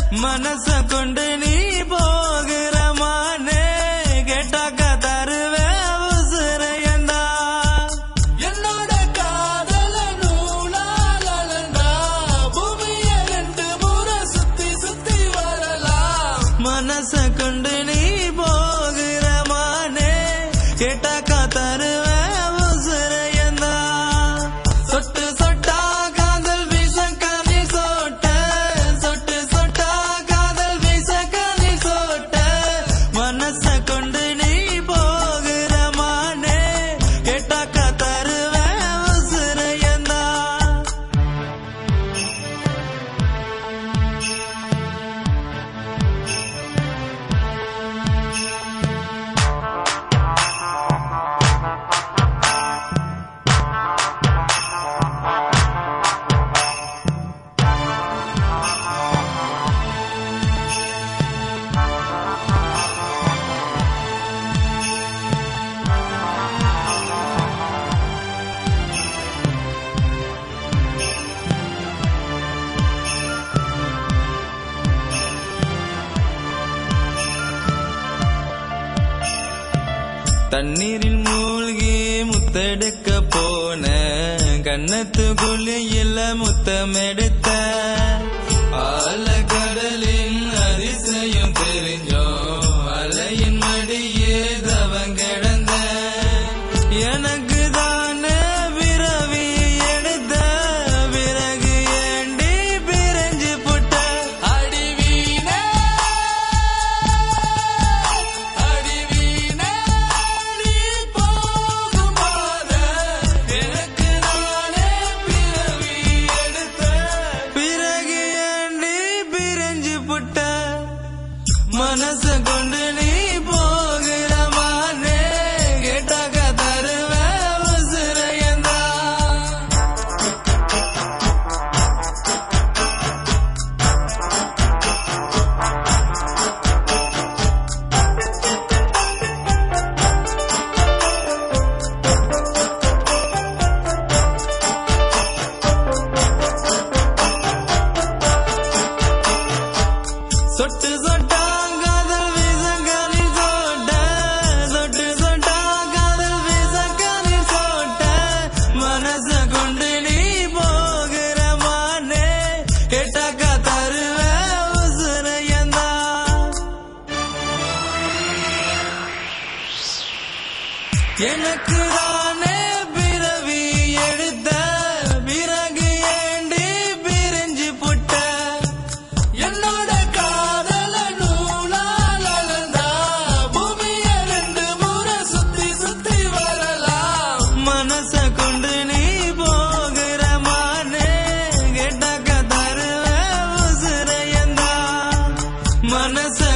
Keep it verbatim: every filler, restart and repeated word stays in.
மனச கொண்டு நீ போகிற மானே கேட்டாக்க தருவே உசுரையந்தா என்னோட காதல நூலாலண்டா பூமிய ரெண்டு முறை சுத்தி சுத்தி வரலாம் மனச கொண்டு நீ போகிற மானே கேட்டாக்க தருவே உசுரையந்தா சொட்டு சொட்டா காதல் வீச கனி சோட்ட சொட்டு சொட்டா காதல் வீச கனி சோட்ட மனச கொண்டு நீ போகிற மானே கேட்டாக்க தருவே உசுரையந்தா தண்ணீரில் மூழ்கி முத்தெடுக்க போன கண்ணத்து குழியில முத்தமெடுத்த ஆழக்கடலின் அதிசயம் தெரிஞ்சோம் அலையின் மடியே தவம் கிடந்த எனக்கு தானே பிறவி எடுத்த பிறகு ஏண்டி பிரிஞ்சு புட்ட அடிவீனே அடிவீனே நீ போகுமாற எனக்கு நானே பிறவி எடுத்த பிறகு ஏண்டி பிரிஞ்சு புட்ட மனச கொண்டு நீ போகிற மானே கேட்டாக்க தருவே உசுரையந்தா சொட்டு சொட்டா காதல் வீசங்கனி சோட்ட சொட்டு சொட்டா காதல் வீசங்கனி சோட்ட மனச கொண்டு நீ போகிற மானே கேட்டாக்க தருவே உசுரையந்தா எனக்கு தானே பிறவி எடுத்த பிறகு ஏண்டி பிரிஞ்சு புட்ட என்னோட காதல நூலாலண்டா பூமிய ரெண்டு முறை சுத்தி சுத்தி வரலாம் மனச கொண்டு நீ போகிற மானே கேட்டாக்க தருவே உசுரையந்தா மனச